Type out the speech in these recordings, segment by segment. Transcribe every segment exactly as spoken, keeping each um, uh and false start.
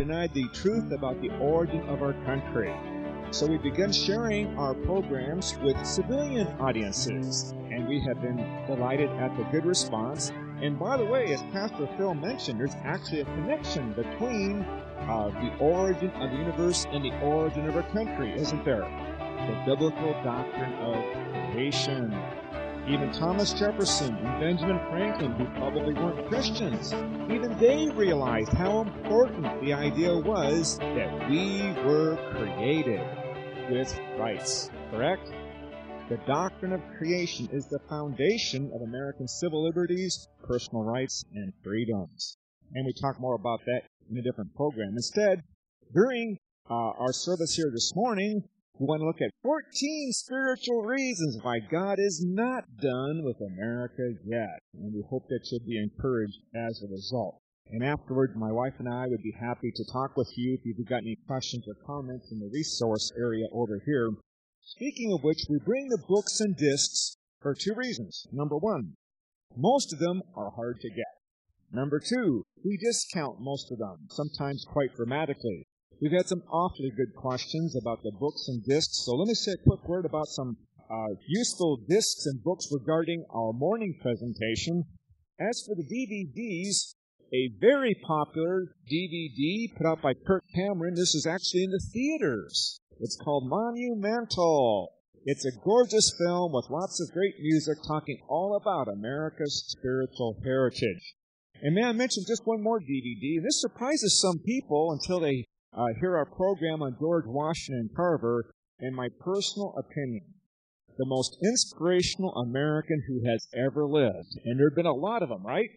denied the truth about the origin of our country. So we began sharing our programs with civilian audiences, and we have been delighted at the good response. And by the way, as Pastor Phil mentioned, there's actually a connection between uh, the origin of the universe and the origin of our country, isn't there? The biblical doctrine of creation. Even Thomas Jefferson and Benjamin Franklin, who probably weren't Christians, even they realized how important the idea was that we were created with rights, correct? The doctrine of creation is the foundation of American civil liberties, personal rights, and freedoms. And we talk more about that in a different program. Instead, during uh, our service here this morning, we want to look at fourteen spiritual reasons why God is not done with America yet. And we hope that you'll be encouraged as a result. And afterward, my wife and I would be happy to talk with you if you've got any questions or comments in the resource area over here. Speaking of which, we bring the books and discs for two reasons. Number one, most of them are hard to get. Number two, we discount most of them, sometimes quite dramatically. We've had some awfully good questions about the books and discs, so let me say a quick word about some uh, useful discs and books regarding our morning presentation. As for the D V Ds, a very popular D V D put out by Kirk Cameron. This is actually in the theaters. It's called Monumental. It's a gorgeous film with lots of great music talking all about America's spiritual heritage. And may I mention just one more D V D? This surprises some people until they uh, hear our program on George Washington Carver. In my personal opinion, the most inspirational American who has ever lived. And there have been a lot of them, right?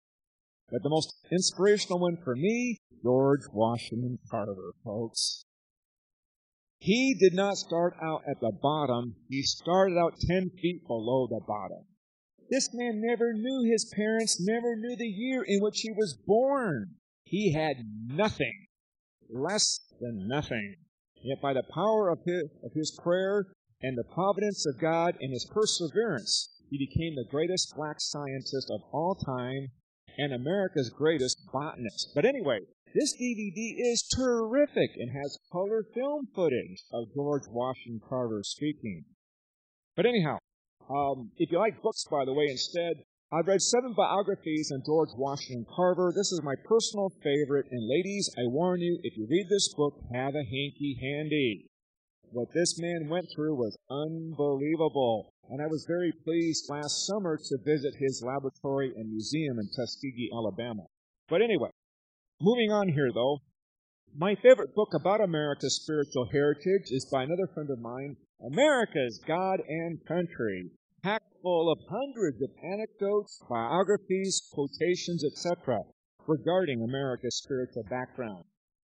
But the most inspirational one for me, George Washington Carver, folks. He did not start out at the bottom. He started out ten feet below the bottom. This man never knew his parents, never knew the year in which he was born. He had nothing, less than nothing. Yet by the power of his, of his prayer and the providence of God and his perseverance, he became the greatest black scientist of all time and America's greatest botanist. But anyway, this D V D is terrific and has color film footage of George Washington Carver speaking. But anyhow, um, if you like books, by the way, instead, I've read seven biographies on George Washington Carver. This is my personal favorite. And ladies, I warn you, if you read this book, have a hanky handy. What this man went through was unbelievable. And I was very pleased last summer to visit his laboratory and museum in Tuskegee, Alabama. But anyway, moving on here, though, my favorite book about America's spiritual heritage is by another friend of mine, America's God and Country, packed full of hundreds of anecdotes, biographies, quotations, et cetera regarding America's spiritual background.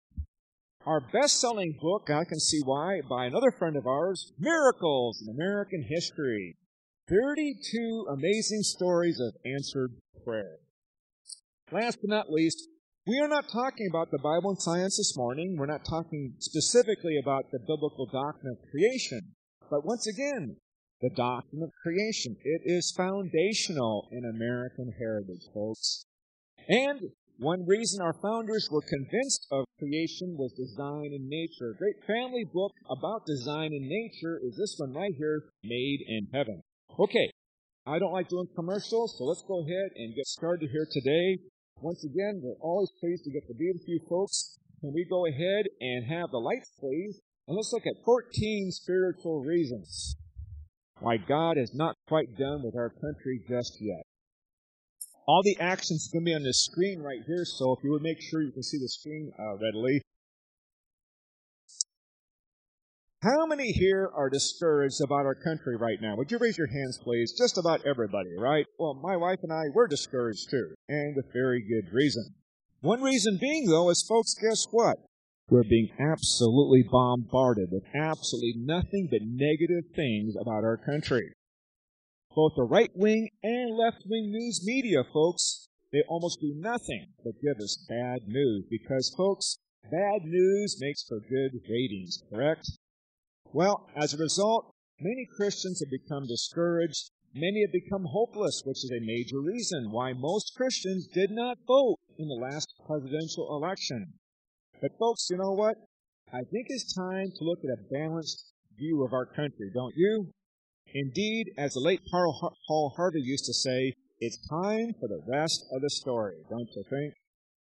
Our best-selling book, I can see why, by another friend of ours, Miracles in American History. thirty-two amazing stories of answered prayer. Last but not least, we are not talking about the Bible and science this morning. We're not talking specifically about the biblical doctrine of creation. But once again, the doctrine of creation, it is foundational in American heritage, folks. And one reason our founders were convinced of creation was design in nature. A great family book about design in nature is this one right here, Made in Heaven. Okay, I don't like doing commercials, so let's go ahead and get started here today. Once again, we're always pleased to get to be with you folks. Can we go ahead and have the lights, please? And let's look at fourteen spiritual reasons why God is not quite done with our country just yet. All the actions are going to be on the screen right here, so if you would make sure you can see the screen uh, readily. How many here are discouraged about our country right now? Would you raise your hands, please? Just about everybody, right? Well, my wife and I, we're discouraged too, and with very good reason. One reason being, though, is, folks, guess what? We're being absolutely bombarded with absolutely nothing but negative things about our country. Both the right-wing and left-wing news media, folks, they almost do nothing but give us bad news. Because, folks, bad news makes for good ratings, correct? Well, as a result, many Christians have become discouraged. Many have become hopeless, which is a major reason why most Christians did not vote in the last presidential election. But folks, you know what? I think it's time to look at a balanced view of our country, don't you? Indeed, as the late Paul Harvey used to say, it's time for the rest of the story, don't you think?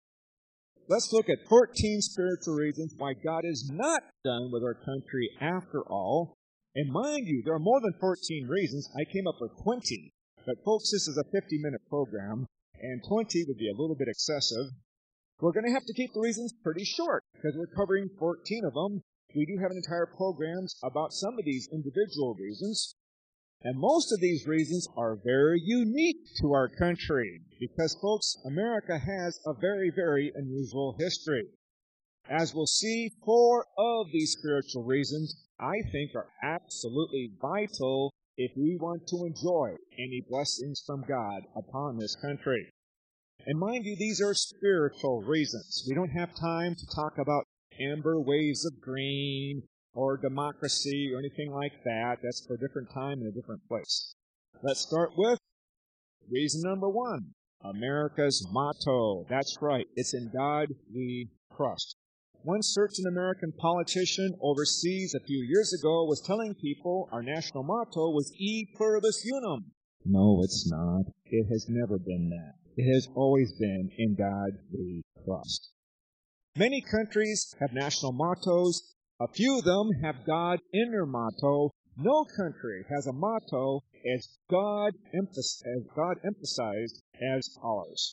Let's look at fourteen spiritual reasons why God is not done with our country after all. And mind you, there are more than fourteen reasons. I came up with twenty. But folks, this is a fifty-minute program, and twenty would be a little bit excessive. We're going to have to keep the reasons pretty short, because we're covering fourteen of them. We do have an entire program about some of these individual reasons. And most of these reasons are very unique to our country, because, folks, America has a very, very unusual history. As we'll see, four of these spiritual reasons, I think, are absolutely vital if we want to enjoy any blessings from God upon this country. And mind you, these are spiritual reasons. We don't have time to talk about amber waves of green or democracy or anything like that. That's for a different time and a different place. Let's start with reason number one, America's motto. That's right. It's in God we trust. One certain American politician overseas a few years ago was telling people our national motto was E pluribus unum. No, it's not. It has never been that. It has always been in God we trust. Many countries have national mottos. A few of them have God in their motto. No country has a motto as God, emph- as God emphasized as ours.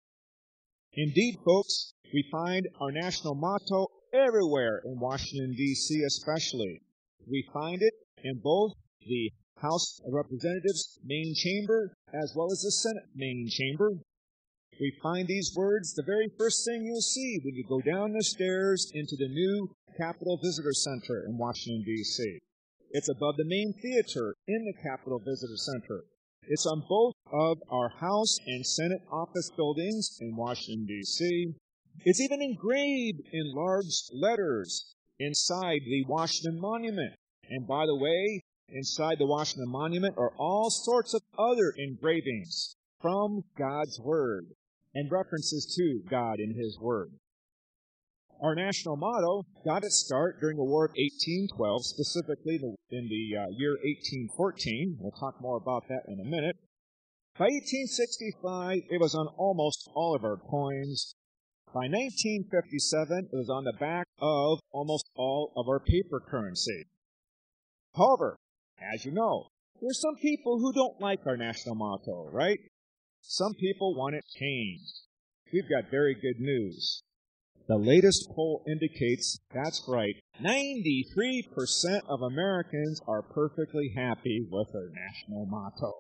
Indeed, folks, we find our national motto everywhere in Washington, D C especially. We find it in both the House of Representatives main chamber as well as the Senate main chamber. We find these words the very first thing you'll see when you go down the stairs into the new Capitol Visitor Center in Washington, D C It's above the main theater in the Capitol Visitor Center. It's on both of our House and Senate office buildings in Washington, D C It's even engraved in large letters inside the Washington Monument. And by the way, inside the Washington Monument are all sorts of other engravings from God's Word and references to God in His Word. Our national motto got its start during the War of eighteen twelve, specifically in the uh, year eighteen fourteen. We'll talk more about that in a minute. By eighteen sixty-five, it was on almost all of our coins. By nineteen fifty-seven, it was on the back of almost all of our paper currency. However, as you know, there are some people who don't like our national motto, right? Some people want it changed. We've got very good news. The latest poll indicates, that's right, ninety-three percent of Americans are perfectly happy with our national motto.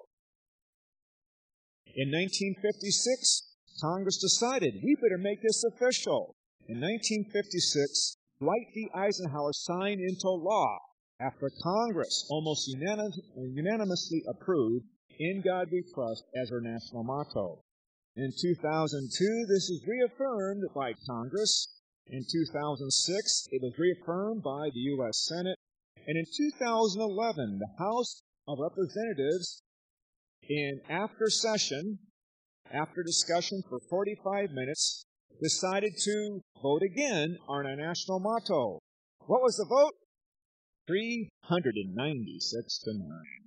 In nineteen fifty-six, Congress decided we better make this official. In nineteen fifty-six, Dwight D. Eisenhower signed into law after Congress almost unanimous, unanimously approved In God We Trust as our national motto. In two thousand two, this was reaffirmed by Congress. In two thousand six, it was reaffirmed by the U S Senate. And in two thousand eleven, the House of Representatives, in after session, after discussion for forty-five minutes, decided to vote again on our national motto. What was the vote? three hundred ninety-six to nine.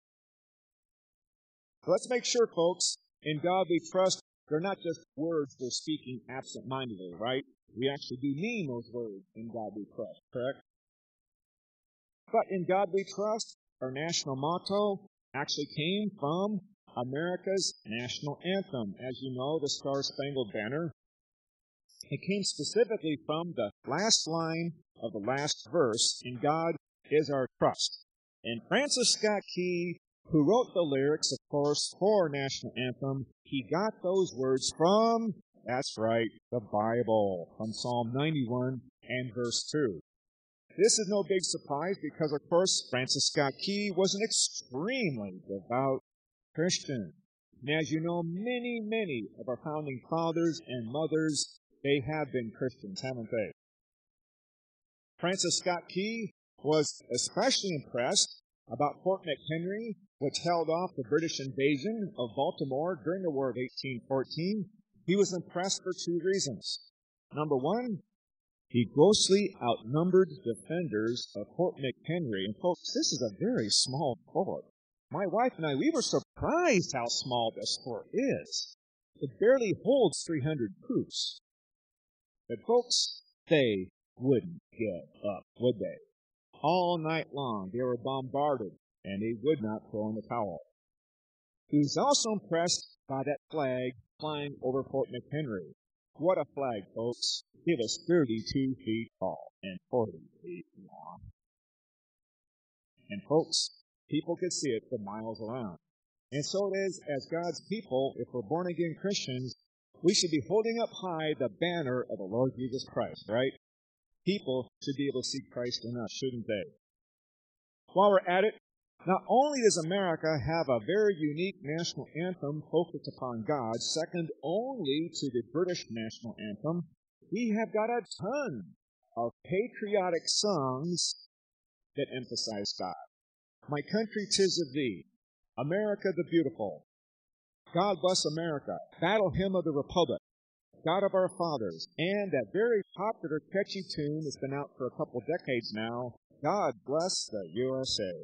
So let's make sure, folks, in God we trust, they're not just words we're speaking absent-mindedly, right? We actually do mean those words, in God we trust, correct? But in God we trust, our national motto actually came from America's national anthem. As you know, the Star-Spangled Banner. It came specifically from the last line of the last verse, in God is our trust. And Francis Scott Key, who wrote the lyrics, of course, for our national anthem, he got those words from, that's right, the Bible, from Psalm ninety-one and verse two. This is no big surprise because, of course, Francis Scott Key was an extremely devout Christian. And as you know, many, many of our founding fathers and mothers, they have been Christians, haven't they? Francis Scott Key was especially impressed about Fort McHenry, which held off the British invasion of Baltimore during the War of eighteen fourteen. He was impressed for two reasons. Number one, the grossly outnumbered defenders of Fort McHenry. And folks, this is a very small fort. My wife and I, we were surprised how small this fort is. It barely holds three hundred troops. But folks, they wouldn't give up, would they? All night long they were bombarded, and they would not throw in the towel. He was also impressed by that flag flying over Fort McHenry. What a flag, folks. It was thirty-two feet tall and forty feet long. And folks, people could see it for miles around. And so it is, as God's people, if we're born-again Christians, we should be holding up high the banner of the Lord Jesus Christ, right? People should be able to see Christ in us, shouldn't they? While we're at it, not only does America have a very unique national anthem focused upon God, second only to the British national anthem, we have got a ton of patriotic songs that emphasize God. My country, 'tis of thee, America the beautiful, God bless America, Battle Hymn of the Republic, God of our fathers, and that very popular, catchy tune that's been out for a couple decades now, God bless the U S A.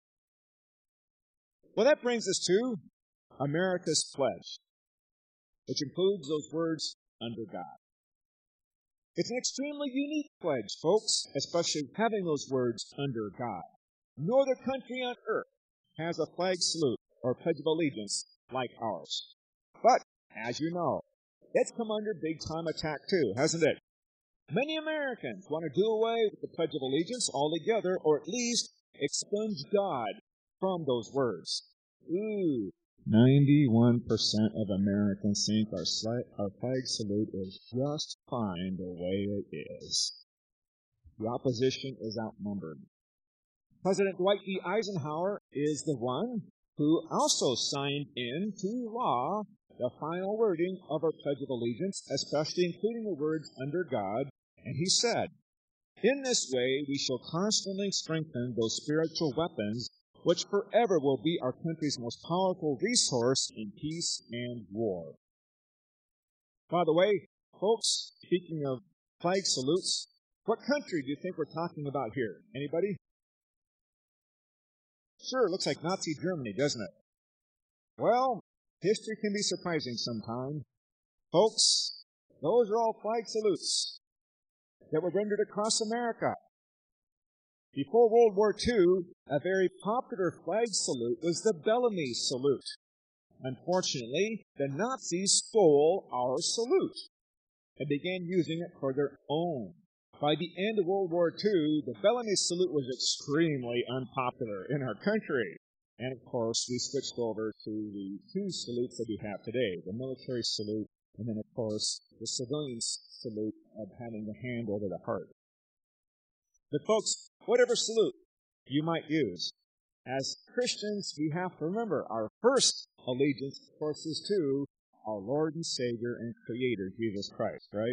Well, that brings us to America's pledge, which includes those words, under God. It's an extremely unique pledge, folks, especially having those words, under God. No other country on earth has a flag salute or pledge of allegiance like ours. But, as you know, it's come under big-time attack too, hasn't it? Many Americans want to do away with the Pledge of Allegiance altogether, or at least expunge God from those words. Ooh, ninety-one percent of Americans think our, sli- our flag salute is just fine the way it is. The opposition is outnumbered. President Dwight D. Eisenhower is the one who also signed into law the final wording of our Pledge of Allegiance, especially including the words, under God, and he said, in this way we shall constantly strengthen those spiritual weapons which forever will be our country's most powerful resource in peace and war. By the way, folks, speaking of flag salutes, what country do you think we're talking about here? Anybody? Sure, it looks like Nazi Germany, doesn't it? Well, history can be surprising sometimes. Folks, those are all flag salutes that were rendered across America. Before World War Two, a very popular flag salute was the Bellamy salute. Unfortunately, the Nazis stole our salute and began using it for their own. By the end of World War Two, the Bellamy salute was extremely unpopular in our country. And of course, we switched over to the two salutes that we have today, the military salute, and then of course, the civilian salute of having the hand over the heart. But folks, whatever salute you might use, as Christians, we have to remember our first allegiance, of course, is to our Lord and Savior and Creator, Jesus Christ, right?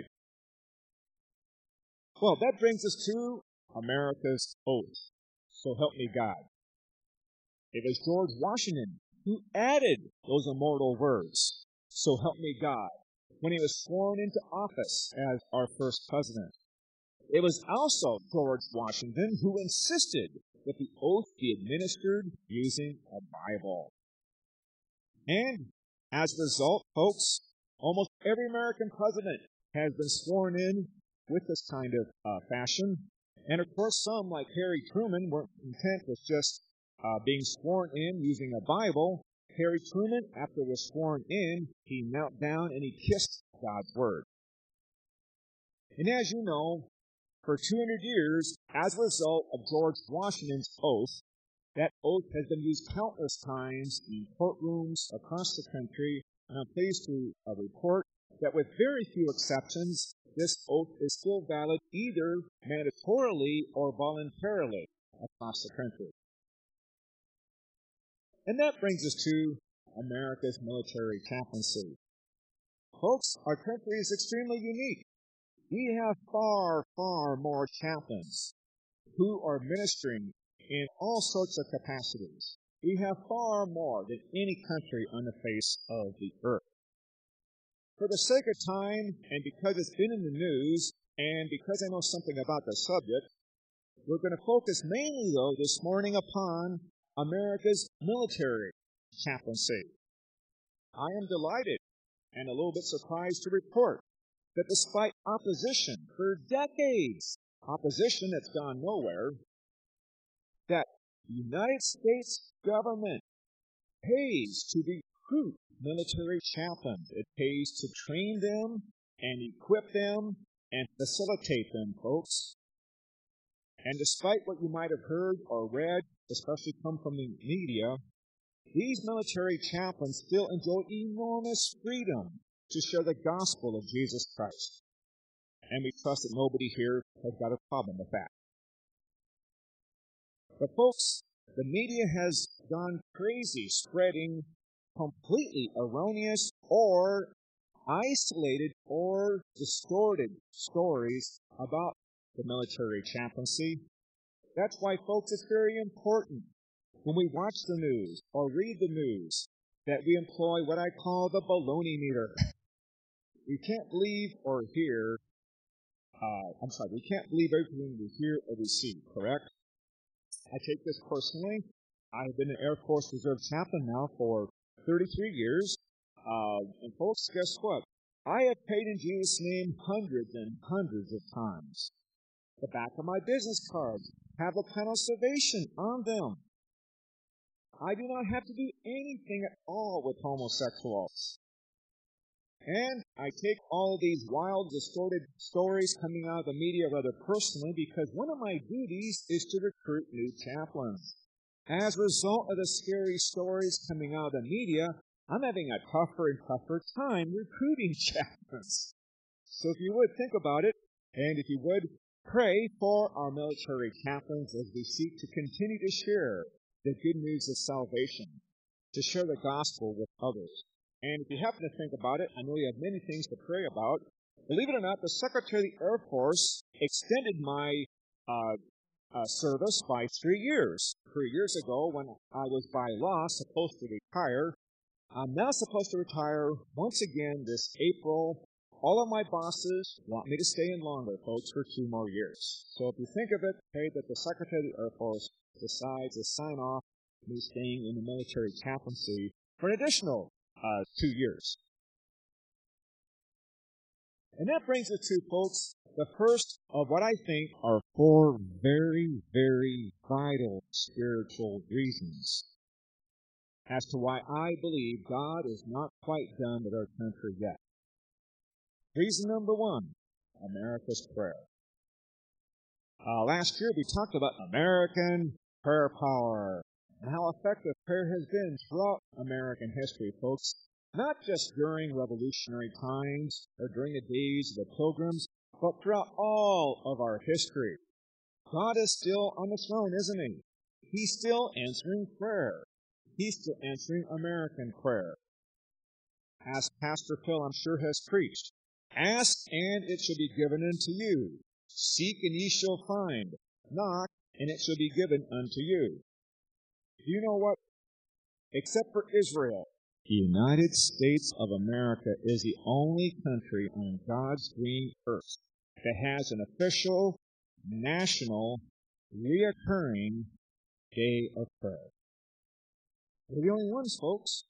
Well, that brings us to America's oath. So help me God. It was George Washington who added those immortal words, so help me God, when he was sworn into office as our first president. It was also George Washington who insisted that the oath be administered using a Bible. And as a result, folks, almost every American president has been sworn in with this kind of uh, fashion. And of course, some, like Harry Truman, weren't content with just uh, being sworn in using a Bible. Harry Truman, after he was sworn in, he knelt down and he kissed God's Word. And as you know, for two hundred years, as a result of George Washington's oath, that oath has been used countless times in courtrooms across the country, and I'm pleased to uh, report that with very few exceptions, this oath is still valid either mandatorily or voluntarily across the country. And that brings us to America's military chaplaincy. Folks, our country is extremely unique. We have far, far more chaplains who are ministering in all sorts of capacities. We have far more than any country on the face of the earth. For the sake of time, and because it's been in the news, And because I know something about the subject, we're going to focus mainly, though, this morning upon America's military chaplaincy. I am delighted and a little bit surprised to report that despite opposition for decades, opposition that's gone nowhere, that the United States government pays to recruit military chaplains. It pays to train them and equip them and facilitate them, folks. And despite what you might have heard or read, especially come from the media, these military chaplains still enjoy enormous freedom to share the gospel of Jesus Christ. And we trust that nobody here has got a problem with that. But folks, the media has gone crazy spreading completely erroneous or isolated or distorted stories about the military chaplaincy. That's why, folks, it's very important when we watch the news or read the news that we employ what I call the baloney meter. We can't believe or hear, uh, I'm sorry, we can't believe everything we hear or we see, correct? I take this personally. I have been an Air Force Reserve chaplain now for thirty-three years. Uh, and folks, guess what? I have paid in Jesus' name hundreds and hundreds of times. The back of my business cards have a plan of salvation on them. I do not have to do anything at all with homosexuals. And I take all of these wild, distorted stories coming out of the media rather personally because one of my duties is to recruit new chaplains. As a result of the scary stories coming out of the media, I'm having a tougher and tougher time recruiting chaplains. So if you would think about it, and if you would pray for our military chaplains as we seek to continue to share the good news of salvation, to share the gospel with others. And if you happen to think about it, I know you have many things to pray about. Believe it or not, the Secretary of the Air Force extended my uh, uh, service by three years. Three years ago, when I was by law supposed to retire, I'm now supposed to retire once again this April. All of my bosses want me to stay in longer, folks, for two more years. So if you think of it, pray that the Secretary of the Air Force decides to sign off me staying in the military chaplaincy for an additional uh, two years. And that brings us to, folks, the first of what I think are four very, very vital spiritual reasons as to why I believe God is not quite done with our country yet. Reason number one, America's prayer. Uh, last year we talked about American prayer power and how effective prayer has been throughout American history, folks. Not just during revolutionary times or during the days of the Pilgrims, but throughout all of our history. God is still on the throne, isn't He? He's still answering prayer. He's still answering American prayer. As Pastor Phil, I'm sure, has preached, ask, and it shall be given unto you. Seek, and ye shall find. Knock, and it shall be given unto you. Do you know what? Except for Israel, the United States of America is the only country on God's green earth that has an official, national, reoccurring day of prayer. We're the only ones, folks.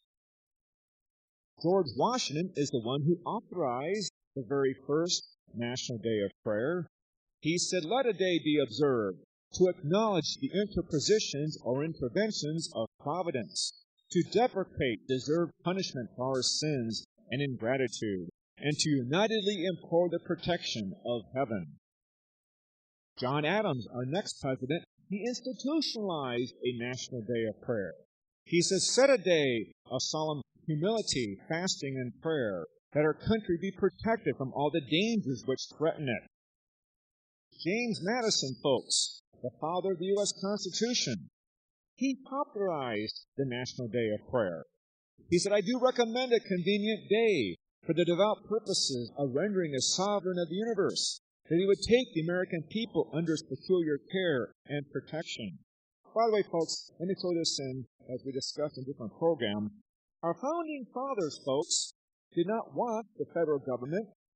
George Washington is the one who authorized the very first National Day of Prayer. He said, let a day be observed to acknowledge the interpositions or interventions of providence, to deprecate deserved punishment for our sins and ingratitude, and to unitedly implore the protection of heaven. John Adams, our next president, he institutionalized a National Day of Prayer. He says, set a day of solemn humility, fasting, and prayer, that our country be protected from all the dangers which threaten it. James Madison, folks, the father of the U S Constitution, he popularized the National Day of Prayer. He said, I do recommend a convenient day for the devout purposes of rendering the sovereign of the universe, that he would take the American people under his peculiar care and protection. By the way, folks, let me throw this in as we discussed in different programs. Our founding fathers, folks, did not want the federal government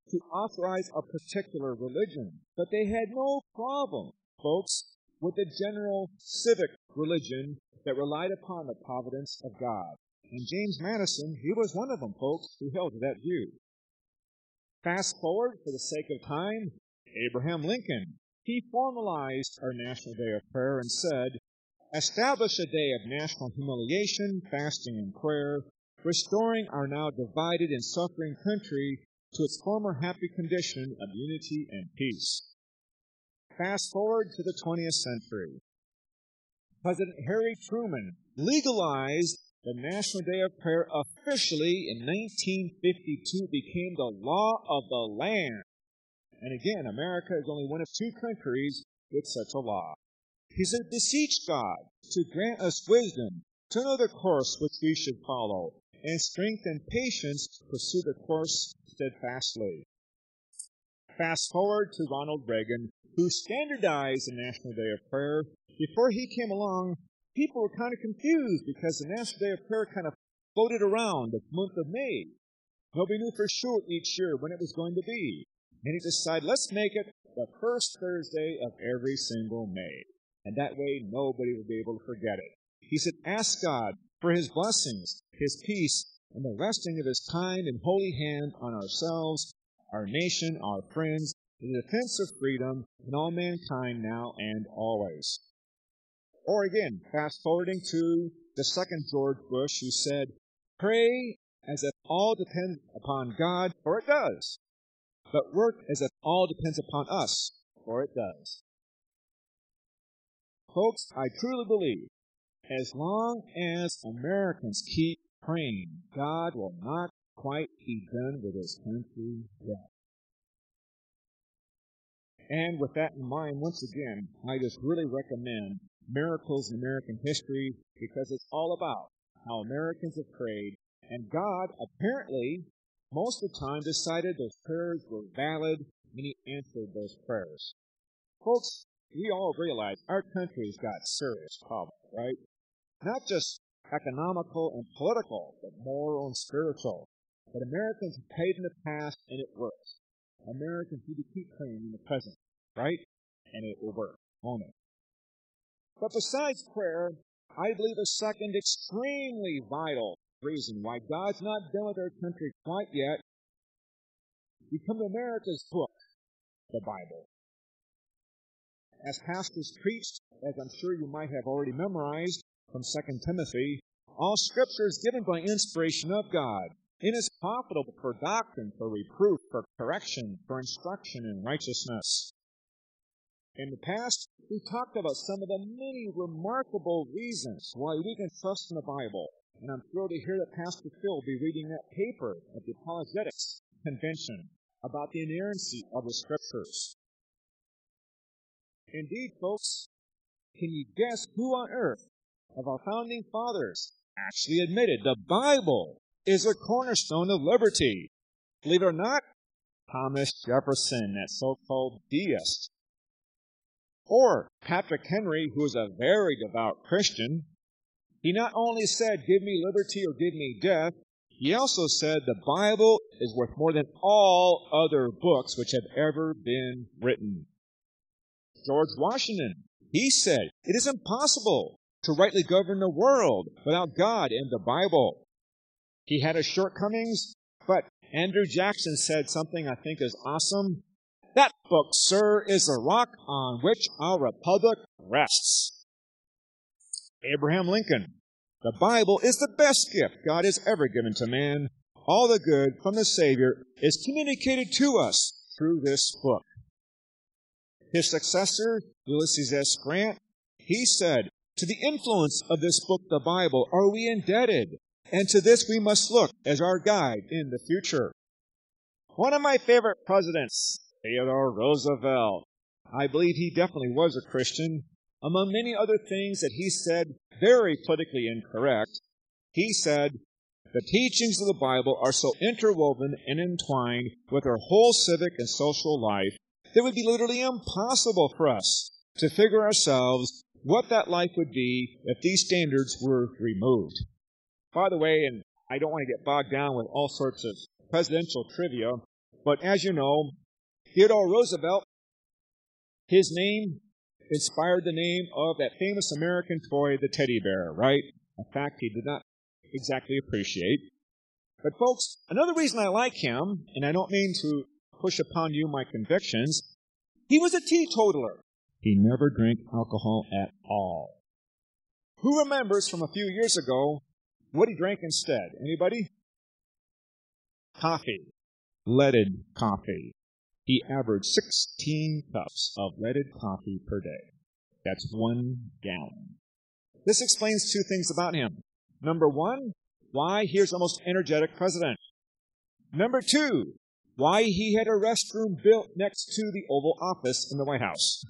to authorize a particular religion, but they had no problem, folks, with the general civic religion that relied upon the providence of God. And James Madison, he was one of them, folks, who held to that view. Fast forward, for the sake of time, Abraham Lincoln. He formalized our National Day of Prayer and said, "Establish a day of national humiliation, fasting, and prayer, restoring our now divided and suffering country to its former happy condition of unity and peace." Fast forward to the twentieth century. President Harry Truman legalized the National Day of Prayer officially in nineteen fifty-two, became the law of the land. And again, America is only one of two countries with such a law. He said, "Beseech God to grant us wisdom to know the course which we should follow, and strength and patience to pursue the course steadfastly." Fast forward to Ronald Reagan, who standardized the National Day of Prayer. Before he came along, people were kind of confused because the National Day of Prayer kind of floated around the month of May. Nobody knew for sure each year when it was going to be. And he decided, let's make it the first Thursday of every single May. And that way, nobody will be able to forget it. He said, ask God for His blessings, His peace, and the resting of His kind and holy hand on ourselves, our nation, our friends, in the defense of freedom and all mankind now and always. Or again, fast forwarding to the second George Bush, who said, pray as if all depends upon God, for it does. But work as if all depends upon us, for it does. Folks, I truly believe, as long as Americans keep praying, God will not quite be done with His country yet. And with that in mind, once again, I just really recommend Miracles in American History, because it's all about how Americans have prayed, and God apparently, most of the time, decided those prayers were valid, and He answered those prayers. Folks, we all realize our country's got serious problems, right? Not just economical and political, but moral and spiritual. But Americans have prayed in the past, and it works. Americans need to keep praying in the present, right? And it will work, won't it? But besides prayer, I believe a second extremely vital reason why God's not done with our country quite yet, we come to America's book, the Bible. As pastors preached, as I'm sure you might have already memorized from Second Timothy, all Scripture is given by inspiration of God. It is profitable for doctrine, for reproof, for correction, for instruction in righteousness. In the past, we talked about some of the many remarkable reasons why we can trust in the Bible. And I'm thrilled to hear that Pastor Phil will be reading that paper at the Apologetics Convention about the inerrancy of the Scriptures. Indeed, folks, can you guess who on earth of our founding fathers actually admitted the Bible is a cornerstone of liberty? Believe it or not, Thomas Jefferson, that so-called deist. Or Patrick Henry, who is a very devout Christian. He not only said, give me liberty or give me death, he also said the Bible is worth more than all other books which have ever been written. George Washington, he said, it is impossible to rightly govern the world without God and the Bible. He had his shortcomings, but Andrew Jackson said something I think is awesome. That book, sir, is the rock on which our republic rests. Abraham Lincoln, the Bible is the best gift God has ever given to man. All the good from the Savior is communicated to us through this book. His successor, Ulysses S. Grant, he said, to the influence of this book, the Bible, are we indebted, and to this we must look as our guide in the future. One of my favorite presidents, Theodore Roosevelt. I believe he definitely was a Christian. Among many other things that he said, very politically incorrect, he said, the teachings of the Bible are so interwoven and entwined with our whole civic and social life that it would be literally impossible for us to figure ourselves what that life would be if these standards were removed. By the way, and I don't want to get bogged down with all sorts of presidential trivia, But as you know, Theodore Roosevelt, his name inspired the name of that famous American toy, the teddy bear, right? A fact he did not exactly appreciate. But folks, another reason I like him, and I don't mean to push upon you my convictions, he was a teetotaler. He never drank alcohol at all. Who remembers from a few years ago what he drank instead? Anybody? Coffee. Leaded coffee. He averaged sixteen cups of leaded coffee per day. That's one gallon. This explains two things about him. Number one, why here's the most energetic president. Number two, why he had a restroom built next to the Oval Office in the White House.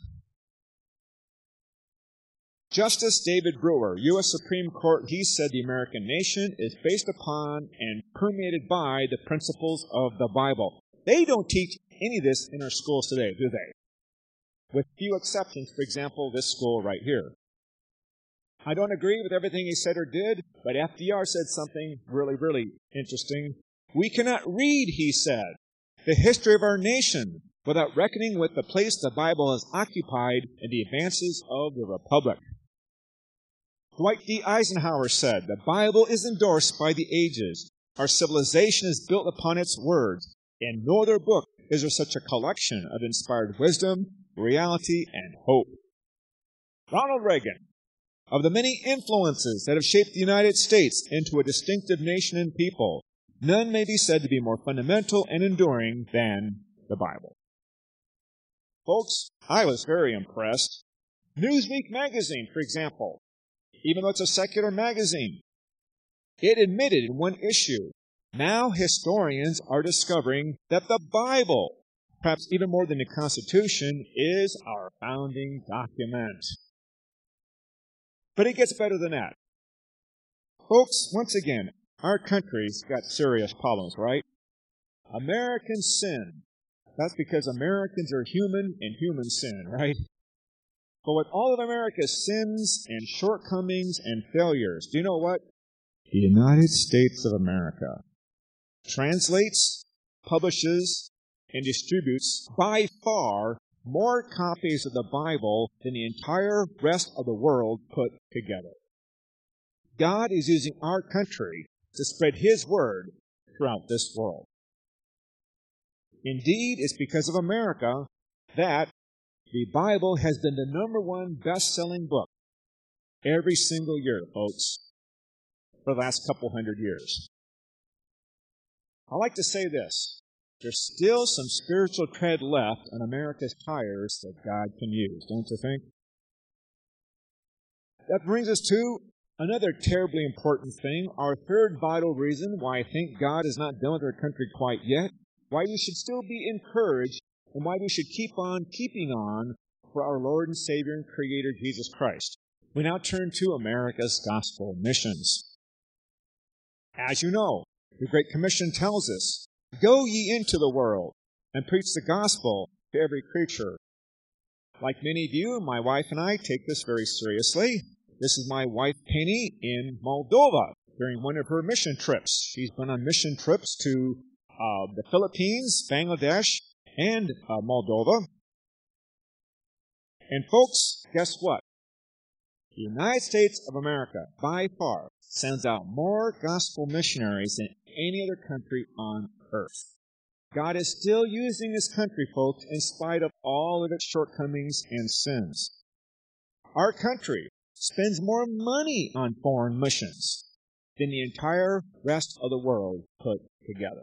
Justice David Brewer, U S Supreme Court, he said the American nation is based upon and permeated by the principles of the Bible. They don't teach any of this in our schools today, do they? With few exceptions, for example, this school right here. I don't agree with everything he said or did, but F D R said something really, really interesting. We cannot read, he said, the history of our nation without reckoning with the place the Bible has occupied in the advances of the Republic. Dwight D. Eisenhower said, the Bible is endorsed by the ages. Our civilization is built upon its words. In no other book is there such a collection of inspired wisdom, reality, and hope. Ronald Reagan, of the many influences that have shaped the United States into a distinctive nation and people, none may be said to be more fundamental and enduring than the Bible. Folks, I was very impressed. Newsweek magazine, for example, even though it's a secular magazine, it admitted in one issue, now historians are discovering that the Bible, perhaps even more than the Constitution, is our founding document. But it gets better than that. Folks, once again, our country's got serious problems, right? American sin. That's because Americans are human and humans sin, right? But with all of America's sins and shortcomings and failures, do you know what? The United States of America translates, publishes, and distributes by far more copies of the Bible than the entire rest of the world put together. God is using our country to spread His word throughout this world. Indeed, it's because of America that the Bible has been the number one best-selling book every single year, folks, for the last couple hundred years. I like to say this. There's still some spiritual tread left on America's tires that God can use, don't you think? That brings us to another terribly important thing, our third vital reason why I think God is not done with our country quite yet, why we should still be encouraged, and why we should keep on keeping on for our Lord and Savior and Creator Jesus Christ. We now turn to America's gospel missions. As you know, the Great Commission tells us, go ye into the world and preach the gospel to every creature. Like many of you, my wife and I take this very seriously. This is my wife, Penny, in Moldova during one of her mission trips. She's been on mission trips to uh, the Philippines, Bangladesh, and uh, Moldova. And folks, guess what? The United States of America, by far, sends out more gospel missionaries than any other country on earth. God is still using this country, folks, in spite of all of its shortcomings and sins. Our country spends more money on foreign missions than the entire rest of the world put together.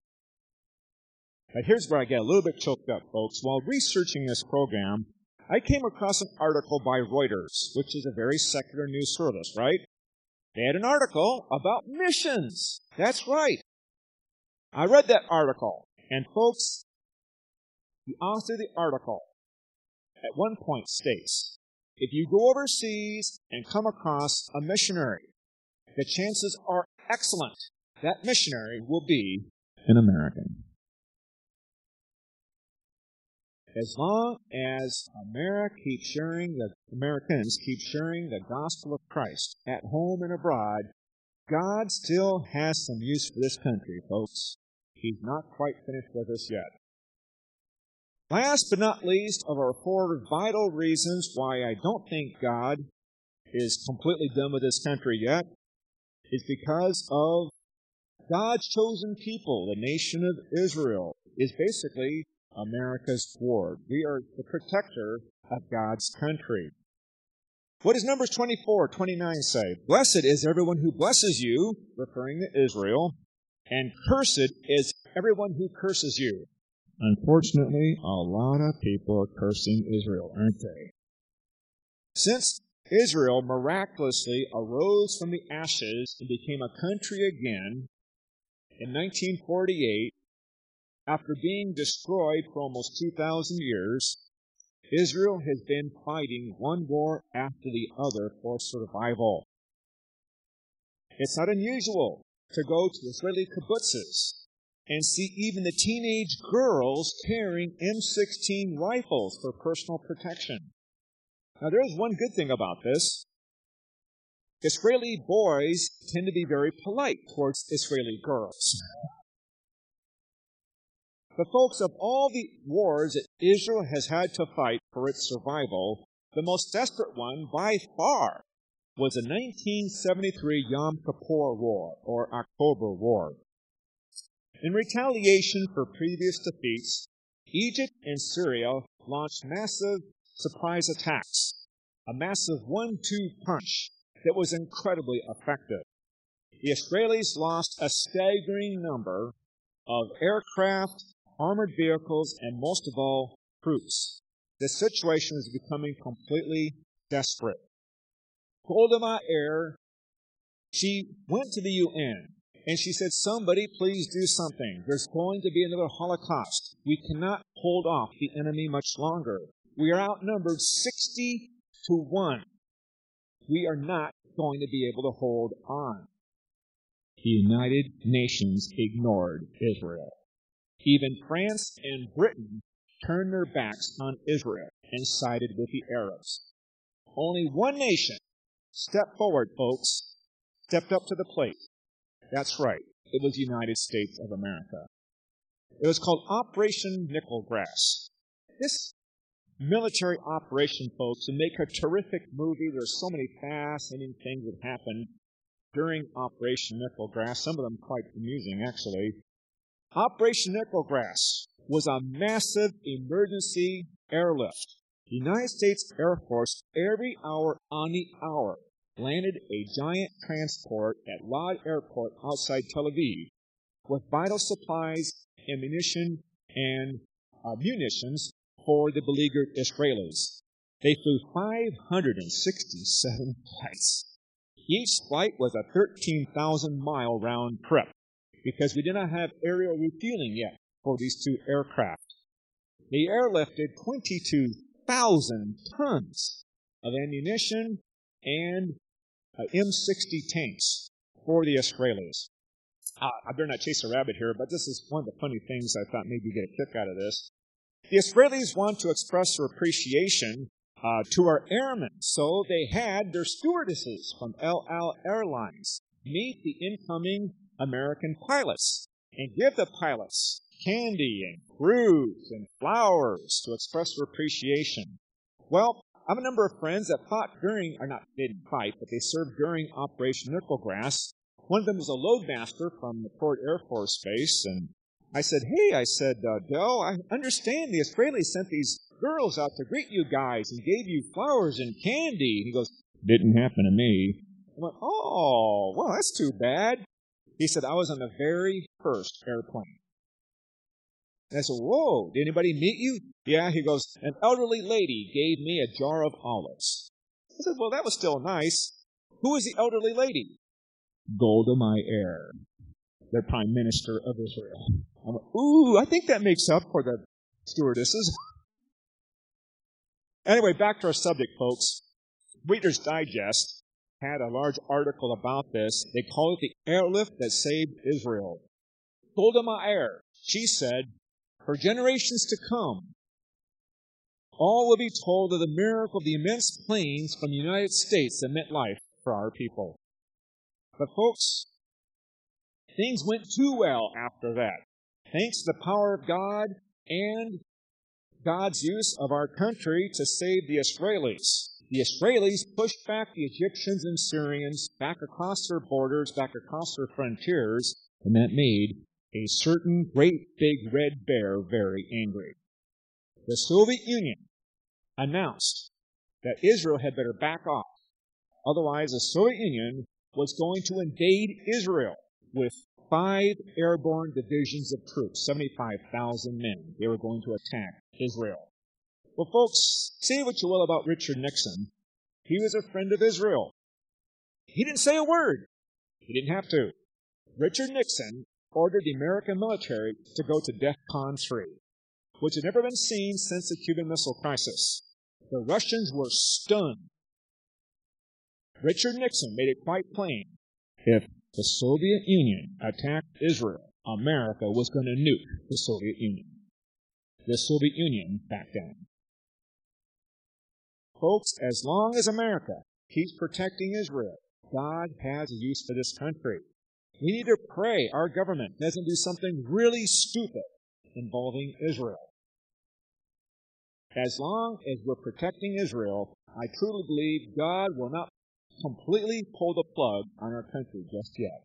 But here's where I get a little bit choked up, folks. While researching this program, I came across an article by Reuters, which is a very secular news service, right? They had an article about missions. That's right. I read that article, and folks, the author of the article at one point states, if you go overseas and come across a missionary, the chances are excellent that missionary will be an American. As long as America keeps sharing, the Americans keep sharing the gospel of Christ at home and abroad, God still has some use for this country, folks. He's not quite finished with us yet. Last but not least of our four vital reasons why I don't think God is completely done with this country yet is because of God's chosen people. The nation of Israel is basically America's ward. We are the protector of God's country. What does Numbers twenty-four twenty-nine say? Blessed is everyone who blesses you, referring to Israel, and cursed is everyone who curses you. Unfortunately, a lot of people are cursing Israel, aren't they? Since Israel miraculously arose from the ashes and became a country again in nineteen forty-eight, after being destroyed for almost two thousand years, Israel has been fighting one war after the other for survival. It's not unusual to go to Israeli kibbutzes and see even the teenage girls carrying M sixteen rifles for personal protection. Now, there is one good thing about this. Israeli boys tend to be very polite towards Israeli girls. But folks, of all the wars that Israel has had to fight for its survival, the most desperate one by far was the nineteen seventy-three Yom Kippur War, or October War. In retaliation for previous defeats, Egypt and Syria launched massive surprise attacks, a massive one two punch that was incredibly effective. The Israelis lost a staggering number of aircraft, armored vehicles, and most of all, troops. The situation is becoming completely desperate. Golda Meir, she went to the U N, and she said, somebody please do something. There's going to be another Holocaust. We cannot hold off the enemy much longer. We are outnumbered sixty to one. We are not going to be able to hold on. The United Nations ignored Israel. Even France and Britain turned their backs on Israel and sided with the Arabs. Only one nation stepped forward, folks, stepped up to the plate. That's right. It was the United States of America. It was called Operation Nickelgrass. This military operation, folks, to make a terrific movie. There's so many fascinating things that happened during Operation Nickelgrass, some of them quite amusing, actually. Operation Nickelgrass was a massive emergency airlift. The United States Air Force, every hour on the hour, landed a giant transport at Lod Airport outside Tel Aviv with vital supplies, ammunition, and uh, munitions for the beleaguered Israelis. They flew five hundred sixty-seven flights. Each flight was a thirteen thousand mile round trip because we did not have aerial refueling yet for these two aircraft. They airlifted twenty-two thousand tons of ammunition and uh, M sixty tanks for the Israelis. Uh, I better not chase a rabbit here, but this is one of the funny things I thought maybe you'd get a kick out of this. The Israelis want to express their appreciation uh, to our airmen, so they had their stewardesses from El Al Airlines meet the incoming American pilots and give the pilots candy and fruit and flowers to express their appreciation. Well, I have a number of friends that fought during, or not, they didn't fight, but they served during Operation Nickelgrass. One of them was a loadmaster from the Port Air Force Base, and I said, hey, I said, uh, Del, I understand the Israelis sent these girls out to greet you guys and gave you flowers and candy. He goes, didn't happen to me. I went, oh, well, that's too bad. He said, I was on the very first airplane. And I said, whoa, did anybody meet you? Yeah, he goes, an elderly lady gave me a jar of olives. I said, well, that was still nice. Who is the elderly lady? Golda Meir, the Prime Minister of Israel. I went, ooh, I think that makes up for the stewardesses. Anyway, back to our subject, folks. Reader's Digest had a large article about this. They call it the airlift that saved Israel. Golda Meir, she said, for generations to come, all will be told of the miracle of the immense planes from the United States that meant life for our people. But folks, things went too well after that. thanks to the power of God and God's use of our country to save the Israelis. The Israelis pushed back the Egyptians and Syrians back across their borders, back across their frontiers, and that made a certain great big red bear very angry. The Soviet Union announced that Israel had better back off. Otherwise, the Soviet Union was going to invade Israel with five airborne divisions of troops, seventy-five thousand men. They were going to attack Israel. Well, folks, say what you will about Richard Nixon. He was a friend of Israel. He didn't say a word. He didn't have to. Richard Nixon ordered the American military to go to DEFCON three, which had never been seen since the Cuban Missile Crisis. The Russians were stunned. Richard Nixon made it quite plain. If the Soviet Union attacked Israel, America was going to nuke the Soviet Union. The Soviet Union backed down. Folks, as long as America keeps protecting Israel, God has a use for this country. We need to pray our government doesn't do something really stupid involving Israel. As long as we're protecting Israel, I truly believe God will not completely pull the plug on our country just yet.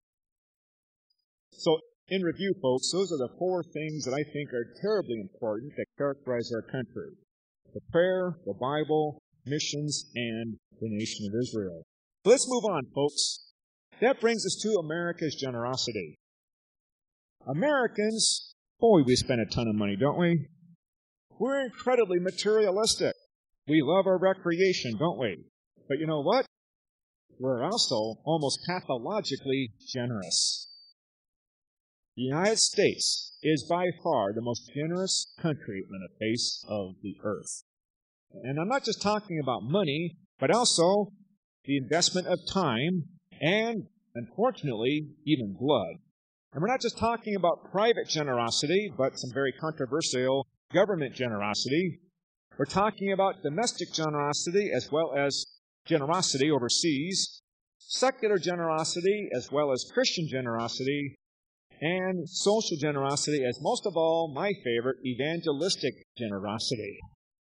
So, in review, folks, those are the four things that I think are terribly important that characterize our country. The prayer, the Bible, missions, and the nation of Israel. Let's move on, folks. That brings us to America's generosity. Americans, boy, we spend a ton of money, don't we? We're incredibly materialistic. We love our recreation, don't we? But you know what? We're also almost pathologically generous. The United States is by far the most generous country on the face of the earth. And I'm not just talking about money, but also the investment of time and, unfortunately, even blood. And we're not just talking about private generosity, but some very controversial government generosity. We're talking about domestic generosity as well as generosity overseas, secular generosity as well as Christian generosity, and social generosity as most of all, my favorite, evangelistic generosity.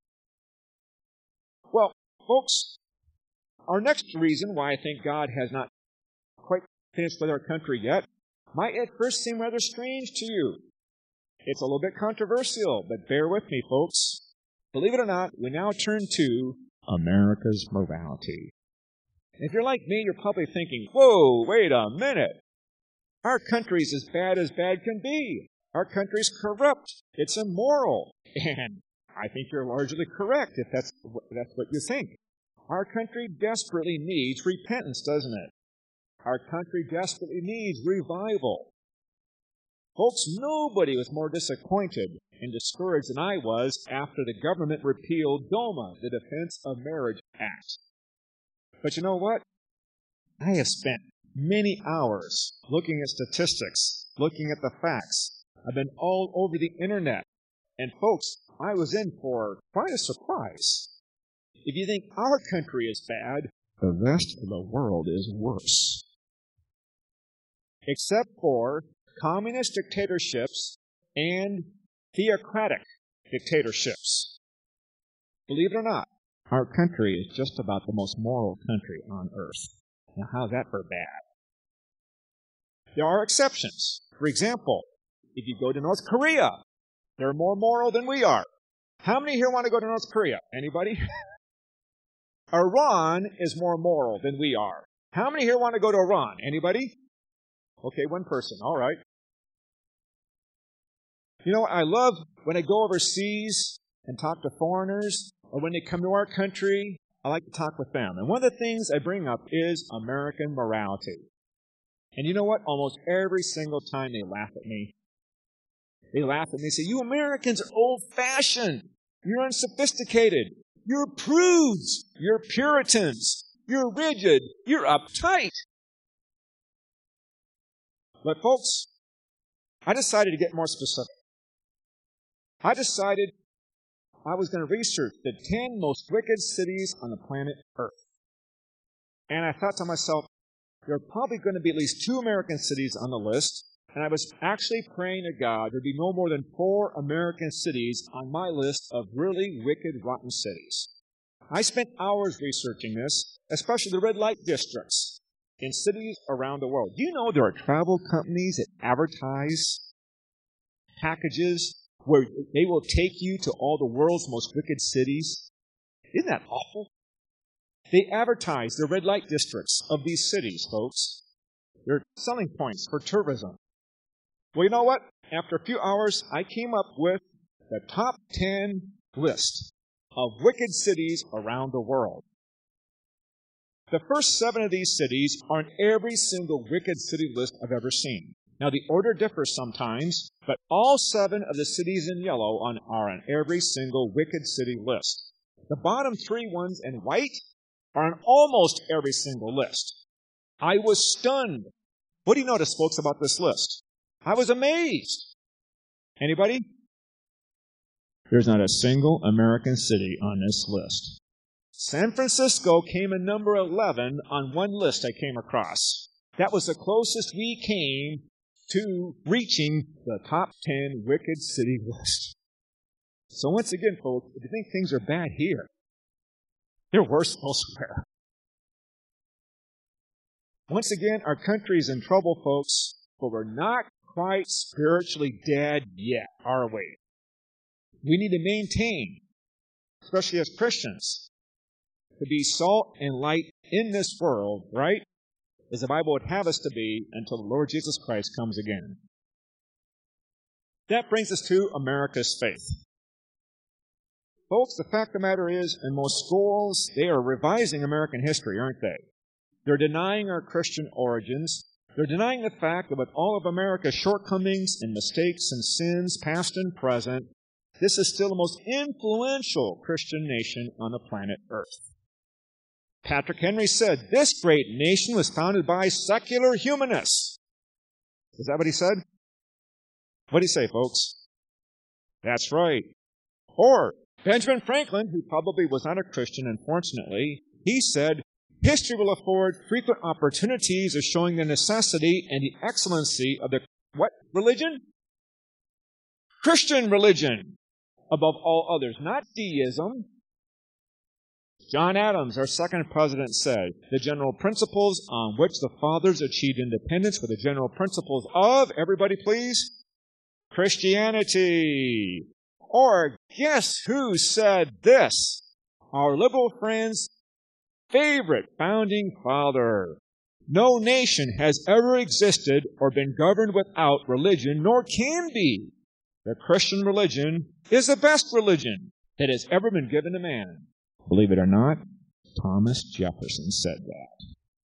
Well, folks, our next reason why I think God has not quite finished with our country yet might at first seem rather strange to you. It's a little bit controversial, but bear with me, folks. Believe it or not, we now turn to America's morality. If you're like me, you're probably thinking, whoa, wait a minute. Our country's as bad as bad can be. Our country's corrupt. It's immoral. And I think you're largely correct if that's, that's what you think. Our country desperately needs repentance, doesn't it? Our country desperately needs revival. Folks, nobody was more disappointed and discouraged than I was after the government repealed DOMA, the Defense of Marriage Act. But you know what? I have spent many hours looking at statistics, looking at the facts. I've been all over the internet. And folks, I was in for quite a surprise. If you think our country is bad, the rest of the world is worse. Except for communist dictatorships and theocratic dictatorships. Believe it or not, our country is just about the most moral country on earth. Now, how's that for bad? There are exceptions. For example, if you go to North Korea, they're more moral than we are. How many here want to go to North Korea? Anybody? Iran is more moral than we are. How many here want to go to Iran? Anybody? Okay, one person. All right. You know, I love when I go overseas and talk to foreigners, or when they come to our country, I like to talk with them. And one of the things I bring up is American morality. And you know what? Almost every single time they laugh at me. They laugh at me and say, you Americans are old-fashioned. You're unsophisticated. You're prudes. You're Puritans. You're rigid. You're uptight. But folks, I decided to get more specific. I decided I was going to research the ten most wicked cities on the planet Earth. And I thought to myself, there are probably going to be at least two American cities on the list, and I was actually praying to God there'd be no more than four American cities on my list of really wicked, rotten cities. I spent hours researching this, especially the red light districts in cities around the world. Do you know there are travel companies that advertise packages where they will take you to all the world's most wicked cities? Isn't that awful? They advertise the red light districts of these cities, folks. They're selling points for tourism. Well, you know what? After a few hours, I came up with the top ten list of wicked cities around the world. The first seven of these cities are on every single wicked city list I've ever seen. Now, the order differs sometimes, but all seven of the cities in yellow on, are on every single wicked city list. The bottom three ones in white are on almost every single list. I was stunned. What do you notice, folks, about this list? I was amazed. Anybody? There's not a single American city on this list. San Francisco came in number eleven on one list I came across. That was the closest we came to reaching the top ten wicked city list. So once again, folks, if you think things are bad here, they're worse elsewhere. Once again, our country is in trouble, folks, but we're not quite spiritually dead yet, are we? We need to maintain, especially as Christians, to be salt and light in this world, right? As the Bible would have us to be until the Lord Jesus Christ comes again. That brings us to America's faith. Folks, the fact of the matter is, in most schools, they are revising American history, aren't they? They're denying our Christian origins. They're denying the fact that with all of America's shortcomings and mistakes and sins, past and present, this is still the most influential Christian nation on the planet Earth. Patrick Henry said, this great nation was founded by secular humanists. Is that what he said? What did he say, folks? That's right. Or Benjamin Franklin, who probably was not a Christian, unfortunately, he said, history will afford frequent opportunities of showing the necessity and the excellency of the, what religion? Christian religion, above all others, not deism. John Adams, our second president, said, the general principles on which the fathers achieved independence were the general principles of, everybody please, Christianity. Or guess who said this? Our liberal friend's favorite founding father. No nation has ever existed or been governed without religion, nor can be. The Christian religion is the best religion that has ever been given to man. Believe it or not, Thomas Jefferson said that.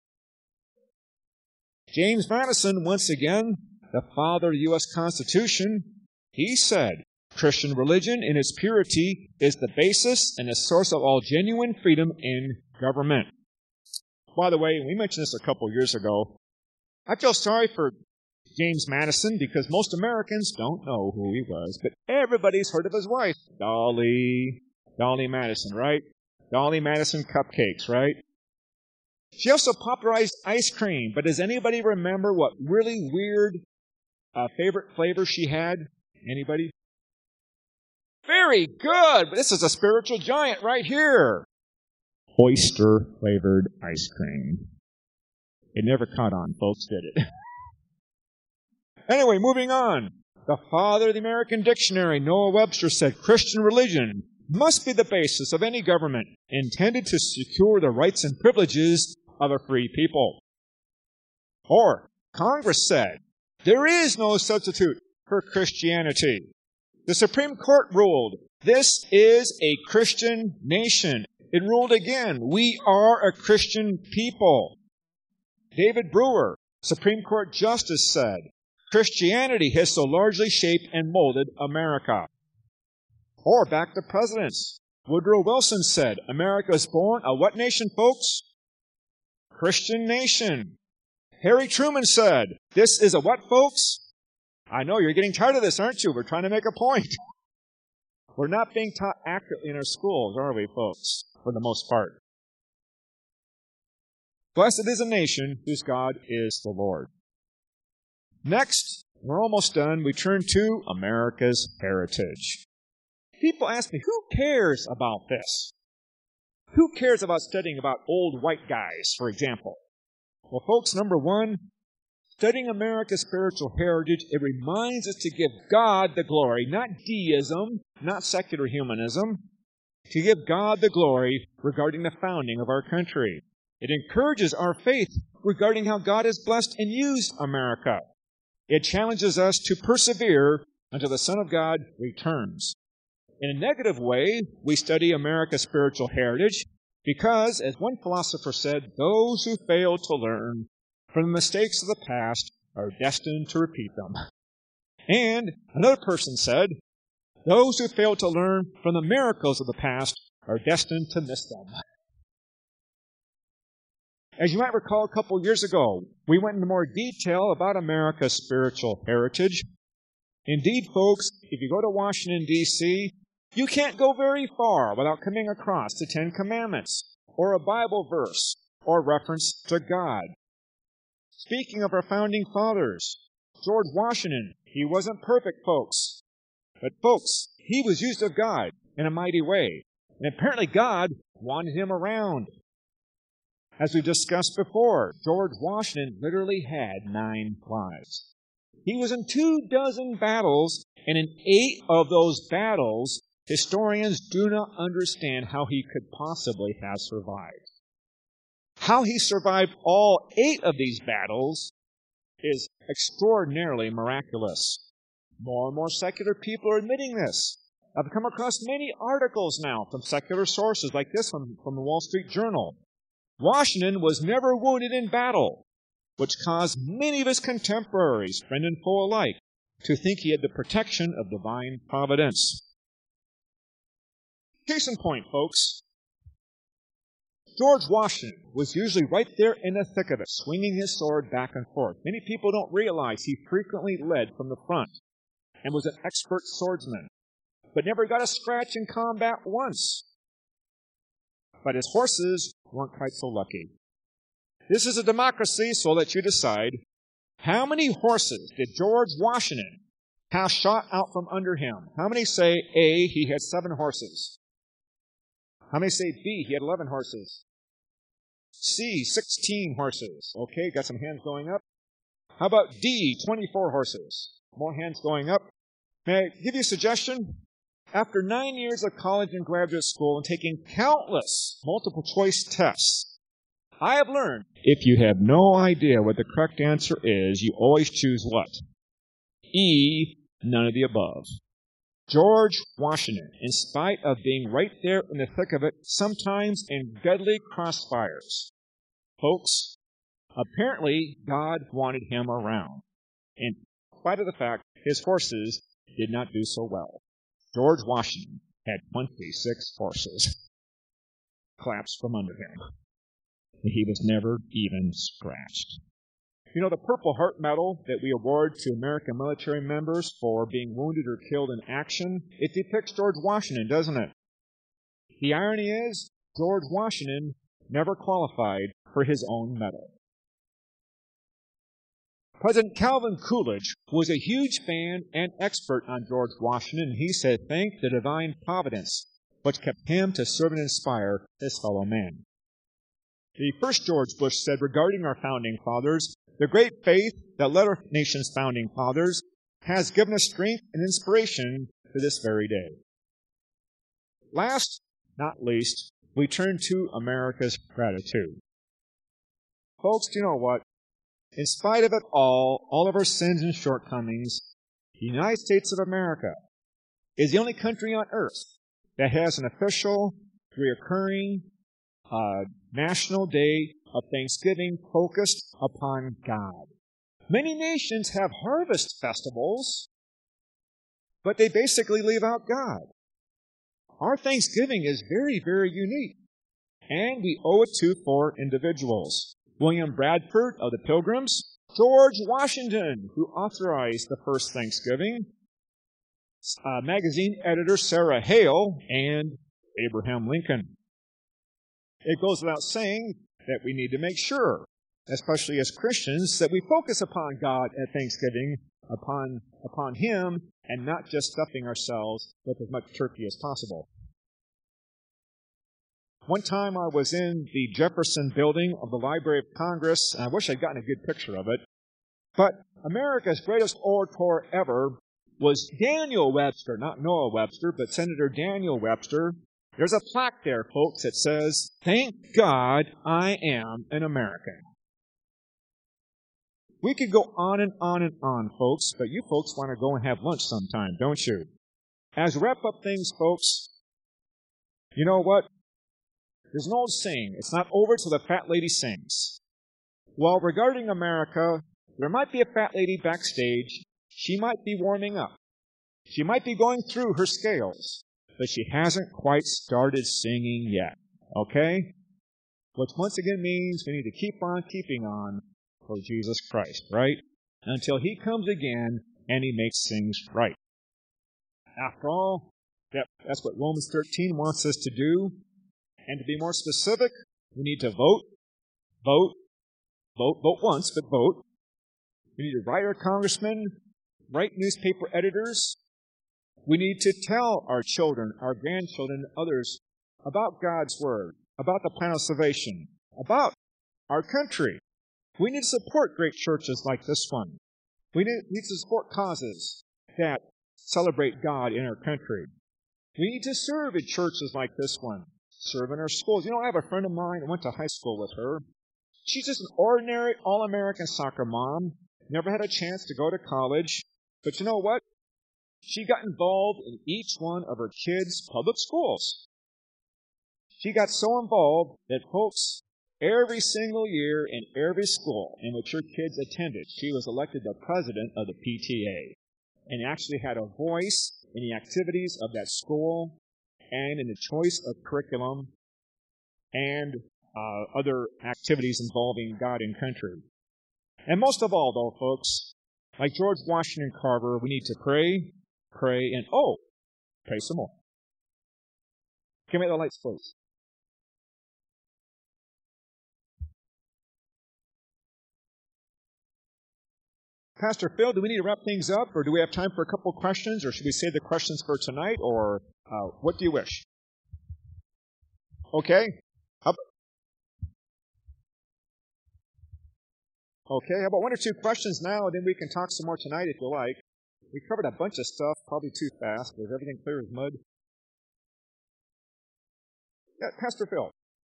James Madison, once again, the father of the U S Constitution, he said, Christian religion in its purity is the basis and the source of all genuine freedom in government. By the way, we mentioned this a couple of years ago. I feel sorry for James Madison because most Americans don't know who he was, but everybody's heard of his wife, Dolly, Dolly Madison, right? Dolly Madison cupcakes, right? She also popularized ice cream, but does anybody remember what really weird uh, favorite flavor she had? Anybody? Very good, but this is a spiritual giant right here. Oyster-flavored ice cream. It never caught on, folks, did it? Anyway, moving on. The father of the American Dictionary, Noah Webster, said Christian religion must be the basis of any government intended to secure the rights and privileges of a free people. Or, Congress said, there is no substitute for Christianity. The Supreme Court ruled, this is a Christian nation. It ruled again, we are a Christian people. David Brewer, Supreme Court Justice, said, Christianity has so largely shaped and molded America. Or back to presidents. Woodrow Wilson said, America is born a what nation, folks? Christian nation. Harry Truman said, this is a what, folks? I know you're getting tired of this, aren't you? We're trying to make a point. We're not being taught accurately in our schools, are we, folks? For the most part. Blessed is a nation whose God is the Lord. Next, we're almost done. We turn to America's heritage. People ask me, who cares about this? Who cares about studying about old white guys, for example? Well, folks, number one, studying America's spiritual heritage, it reminds us to give God the glory, not deism, not secular humanism, to give God the glory regarding the founding of our country. It encourages our faith regarding how God has blessed and used America. It challenges us to persevere until the Son of God returns. In a negative way, we study America's spiritual heritage because, as one philosopher said, those who fail to learn from the mistakes of the past are destined to repeat them. And another person said, those who fail to learn from the miracles of the past are destined to miss them. As you might recall, a couple years ago, we went into more detail about America's spiritual heritage. Indeed, folks, if you go to Washington, D C, you can't go very far without coming across the Ten Commandments, or a Bible verse, or reference to God. Speaking of our founding fathers, George Washington, he wasn't perfect, folks. But, folks, he was used of God in a mighty way. And apparently God wanted him around. As we discussed before, George Washington literally had nine lives. He was in two dozen battles, and in eight of those battles, historians do not understand how he could possibly have survived. How he survived all eight of these battles is extraordinarily miraculous. More and more secular people are admitting this. I've come across many articles now from secular sources, like this one from the Wall Street Journal. Washington was never wounded in battle, which caused many of his contemporaries, friend and foe alike, to think he had the protection of divine providence. Case in point, folks, George Washington was usually right there in the thick of it, swinging his sword back and forth. Many people don't realize he frequently led from the front and was an expert swordsman, but never got a scratch in combat once. But his horses weren't quite so lucky. This is a democracy, so I'll let you decide. How many horses did George Washington have shot out from under him? How many say A, he had seven horses? How many say B, he had eleven horses? C, sixteen horses. Okay, got some hands going up. How about D, twenty-four horses? More hands going up. May I give you a suggestion? After nine years of college and graduate school and taking countless multiple choice tests, I have learned if you have no idea what the correct answer is, you always choose what? E, none of the above. George Washington, in spite of being right there in the thick of it, sometimes in deadly crossfires. Folks, apparently God wanted him around, in spite of the fact his horses did not do so well. George Washington had twenty-six horses collapsed from under him. He was never even scratched. You know, the Purple Heart Medal that we award to American military members for being wounded or killed in action, it depicts George Washington, doesn't it? The irony is, George Washington never qualified for his own medal. President Calvin Coolidge was a huge fan and expert on George Washington. He said, thank the divine providence which kept him to serve and inspire his fellow man. The first George Bush said regarding our founding fathers, the great faith that led our nation's founding fathers has given us strength and inspiration to this very day. Last, not least, we turn to America's gratitude. Folks, do you know what? In spite of it all, all of our sins and shortcomings, the United States of America is the only country on earth that has an official, reoccurring, uh, national day of Thanksgiving focused upon God. Many nations have harvest festivals, but they basically leave out God. Our Thanksgiving is very, very unique, and we owe it to four individuals. William Bradford of the Pilgrims, George Washington, who authorized the first Thanksgiving, uh, magazine editor Sarah Hale, and Abraham Lincoln. It goes without saying that we need to make sure, especially as Christians, that we focus upon God at Thanksgiving upon, upon Him and not just stuffing ourselves with as much turkey as possible. One time I was in the Jefferson building of the Library of Congress, and I wish I'd gotten a good picture of it, but America's greatest orator ever was Daniel Webster, not Noah Webster, but Senator Daniel Webster. There's a plaque there, folks, that says, "Thank God I am an American." We could go on and on and on, folks, but you folks want to go and have lunch sometime, don't you? As we wrap up things, folks, you know what? There's an old saying, it's not over till the fat lady sings. Well, regarding America, there might be a fat lady backstage. She might be warming up. She might be going through her scales, but she hasn't quite started singing yet, okay? Which once again means we need to keep on keeping on for Jesus Christ, right? Until He comes again and He makes things right. After all, that, that's what Romans thirteen wants us to do. And to be more specific, we need to vote, vote, vote, vote once, but vote. We need to write our congressmen, write newspaper editors. We need to tell our children, our grandchildren, others about God's Word, about the plan of salvation, about our country. We need to support great churches like this one. We need, need to support causes that celebrate God in our country. We need to serve in churches like this one, serve in our schools. You know, I have a friend of mine, I went to high school with her. She's just an ordinary all-American soccer mom, never had a chance to go to college. But you know what? She got involved in each one of her kids' public schools. She got so involved that, folks, every single year in every school in which her kids attended, she was elected the president of the P T A and actually had a voice in the activities of that school and in the choice of curriculum and uh, other activities involving God and country. And most of all, though, folks, like George Washington Carver, we need to pray, pray, and, oh, pray some more. Give me the lights, please. Pastor Phil, do we need to wrap things up, or do we have time for a couple of questions, or should we save the questions for tonight, or uh, what do you wish? Okay. How about, okay, how about one or two questions now, and then we can talk some more tonight if you like. We covered a bunch of stuff, probably too fast. Is everything clear as mud? Yeah, Pastor Phil.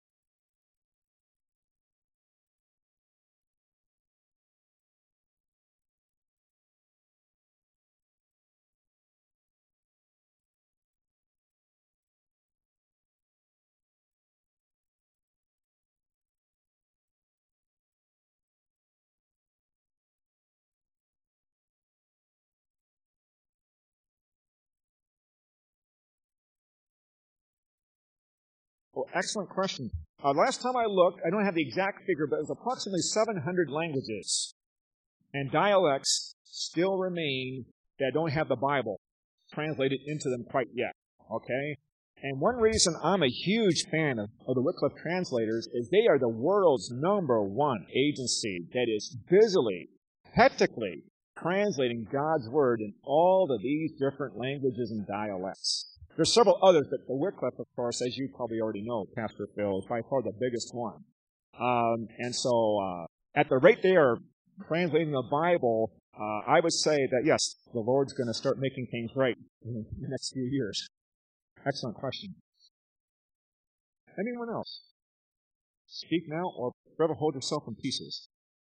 Well, excellent question. Uh, last time I looked, I don't have the exact figure, but it was approximately seven hundred languages and dialects still remain that don't have the Bible translated into them quite yet. Okay? And one reason I'm a huge fan of, of the Wycliffe translators is they are the world's number one agency that is busily, hectically translating God's Word in all of these different languages and dialects. There's several others, but the Wycliffe, of course, as you probably already know, Pastor Phil, is by far the biggest one. Um, and so, uh, at the rate they are translating the Bible, uh, I would say that, yes, the Lord's going to start making things right in the next few years. Excellent question. Anyone else? Speak now, or forever hold yourself in pieces.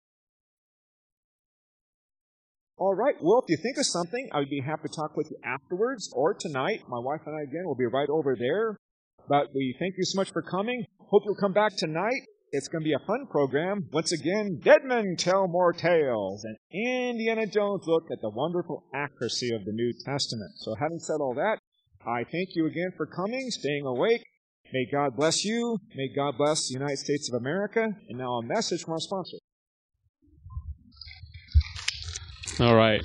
All right. Well, if you think of something, I would be happy to talk with you afterwards or tonight. My wife and I, again, will be right over there. But we thank you so much for coming. Hope you'll come back tonight. It's going to be a fun program. Once again, Dead Men Tell More Tales, and Indiana Jones look at the wonderful accuracy of the New Testament. So having said all that, I thank you again for coming, staying awake. May God bless you. May God bless the United States of America. And now a message from our sponsor. All right.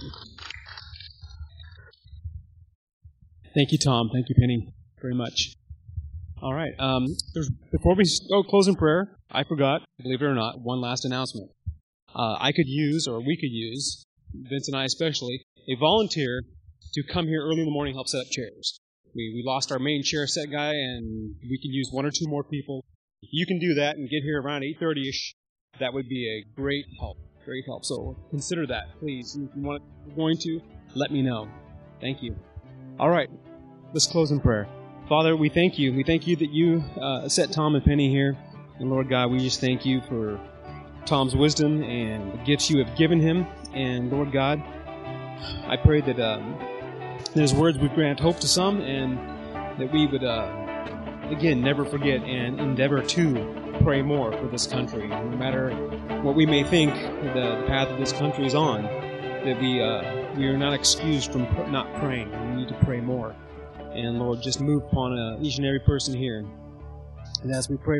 Thank you, Tom. Thank you, Penny, very much. All right. Um, there's, before we go close in prayer, I forgot, believe it or not, one last announcement. Uh, I could use, or we could use, Vince and I especially, a volunteer to come here early in the morning and help set up chairs. We we lost our main chair set guy, and we can use one or two more people. If you can do that and get here around eight thirty-ish, that would be a great help. Great help. So consider that, please. If you want to, going to, let me know. Thank you. All right, let's close in prayer. Father, we thank you. We thank you that you uh, set Tom and Penny here. And Lord God, we just thank you for Tom's wisdom and the gifts you have given him. And Lord God, I pray that, um, that his words would grant hope to some, and that we would, uh, again, never forget and endeavor to pray more for this country. No matter what we may think the, the path of this country is on, that we uh, we are not excused from pr- not praying. We need to pray more. And Lord, just move upon uh, each and every person here. And as we pray,